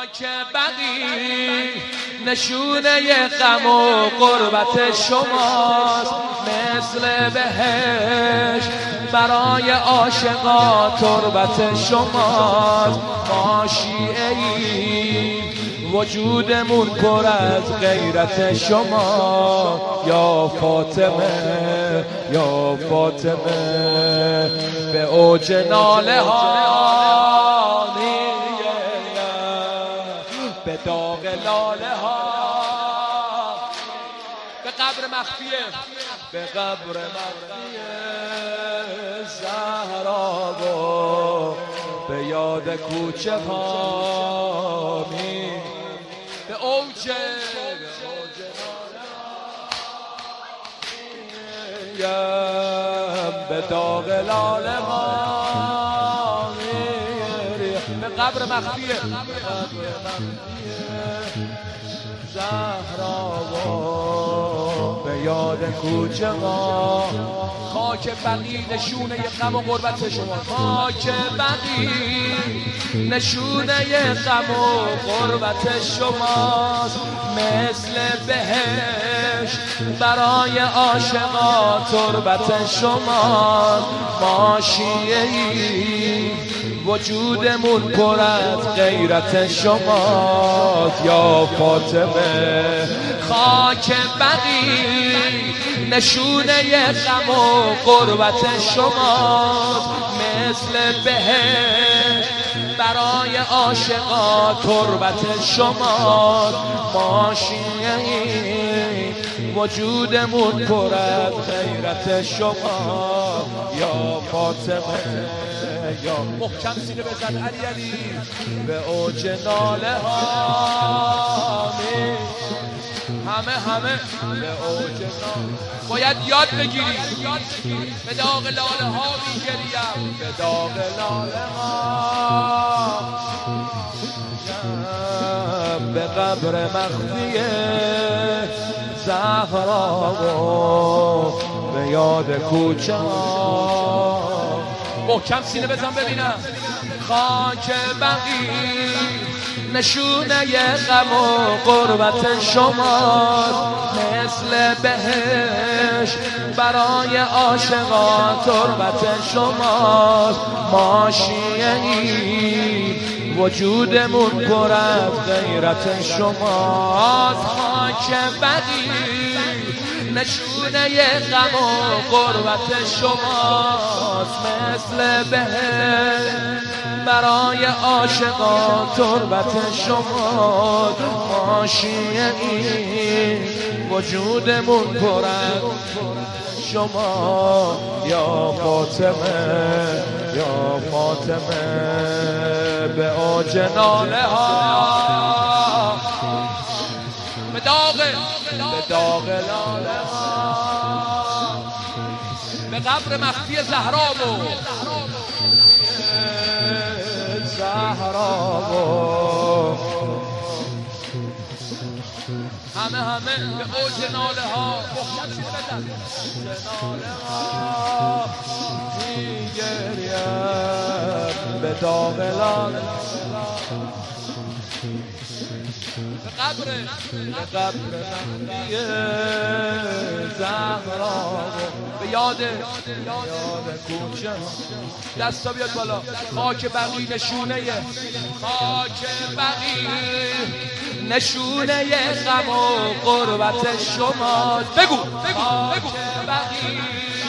خاک بقی نشونه غم و غربت شماست، مثل بهشت برای عاشقا تربت شماست. ما شیعه‌ای وجودمون پر از غیرت شما، یا فاطمه یا فاطمه. به اوج ناله ها به داغ لاله ها، به قبر مخفیه، به قبر مخفیه زهرا و به یاد کوچه ها به اوج به داغ لاله ها به قبر مخفیه زهرا و به یاد کوچه ها. خاک بقی نشونه غم و غربت شما، خاک بقی نشونه غم و غربت شماست، مثل بهشت برای عاشقا تربت شماست. ما شیعه‌ای وجودمون پر از غیرت شماست، یا فاطمه. خاک بقی نشونه غم و غربت شماست، مثل بهشت برای عاشقا تربت شماست. ما شیعه‌ای وجودمون پر از غیرت شما، یا فاطمه یا محکم سینه بزن علی علی به اوج ناله ها. همه به اوج ناله باید یاد بگیری، به داغ لاله ها میگریم، به داغ لاله ها. به قبر مخفی زهرا و به یاد کوچه ها. محکم سینه بزن ببینم. خاک بقی نشونه غم و غربت شماست، مثل بهشت برای عاشقا تربت شماست. ما شیعه‌ای وجودمون پر از غیرت شماست. خاک بقی نشونه غم و غربت شماست، مثل بهشت برای عاشقا تربت شماست. ما شیعه‌ای وجودمون پر از شما، یا فاطمه یا فاطمه. به اوج ناله ها به داغ لاله ها به قبر مخفی زهرا و همه به اوج ناله ها میگریم، به داغ لاله به قبر مخفی زهرا به یاد کوچه. دستا بیاد بالا. خاک بقی نشونه خاک بقی نشونه غم و غربت شما. بگو بقی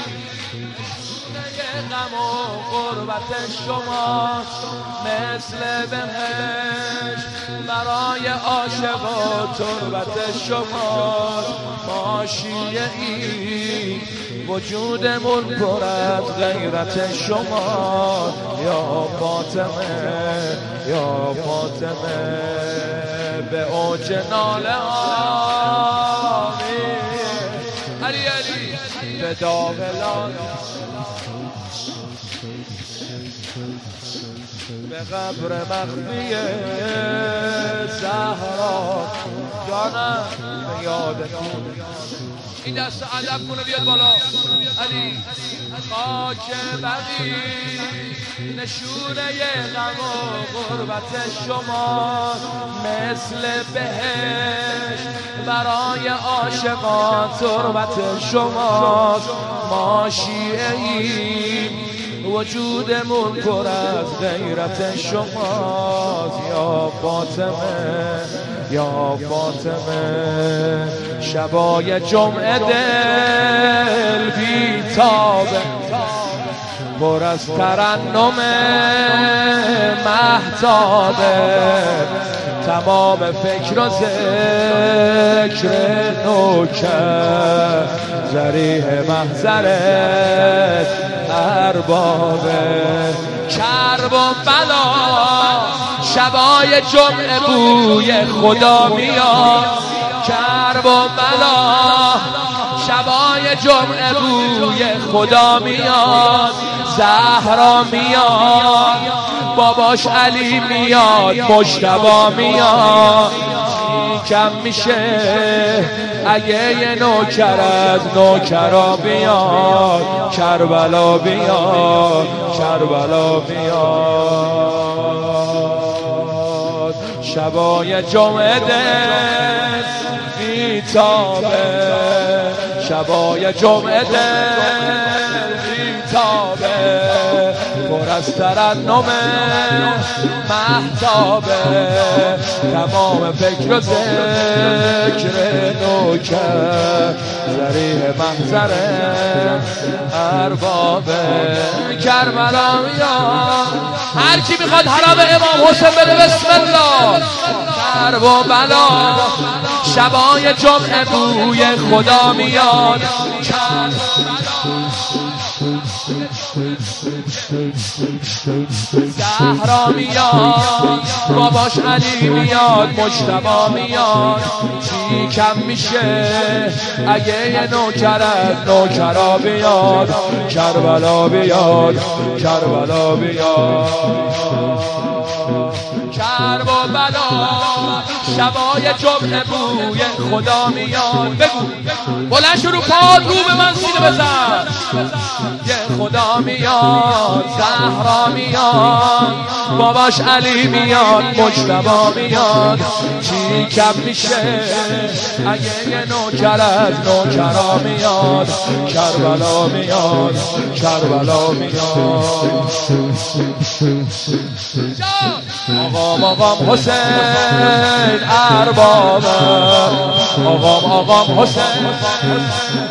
غم و غربت شماست، مثل بهشت برای عاشقا تربت شماست. ما شیعه‌ای وجودمون پر از غیرت شما، یا فاطمه یا فاطمه. به اوج ناله ها علی علی به داغ لاله به قبر مخفی زهرا جانم به یاد. این دست ادب کنه بیاد بالا علی. خاک بقی نشونه غم و غربت شما مثل بهشت برای عاشقان تربت شماست. ما شیعه‌ایم وجودمون پر از غیرت شماست. یا فاطمه یا فاطمه شبای جمعه دل بیتابه پر از ترنم مهتابه تمام فکر و ذکر نوکر ذریح محضرت اربابه کرب و بلا شبای جمعه بوی خدا میاد. کرب و بلا شبای جمعه بوی خدا میاد. زهرا میاد باباش علی میاد مجتبی میاد. کم میشه اگه یه نوکر از نوکرا بیاد. کربلا بیاد کربلا بیاد. شبای جمعه دل بیتابه شبای جمعه دل بیتابه پر از ترنم مهتابه تمام فکر و ذکر نوکر ذریح محضر اربابه. کربلا میاد هر کی میخواد حرم امام حسین بره بسم الله. کرب و بلا شبای جمعه بوی خدا میاد. زهرا میاد باباش علی میاد مجتبی میاد. چی کم میشه اگه یه نوکر از نوکرا بیاد. کربلا بیاد کربلا بیاد. کرب و بلا شبای جمعه بوی خدا میاد. بگو بلند شروع پاد رو به من سینه بزن. یه خدا میاد زهرا میاد باباش علی میاد مجتبی میاد. چی کم میشه اگه یه نوکر از نوکرا میاد. کربلا میاد کربلا میاد. آقام حسین اربابه آقام حسین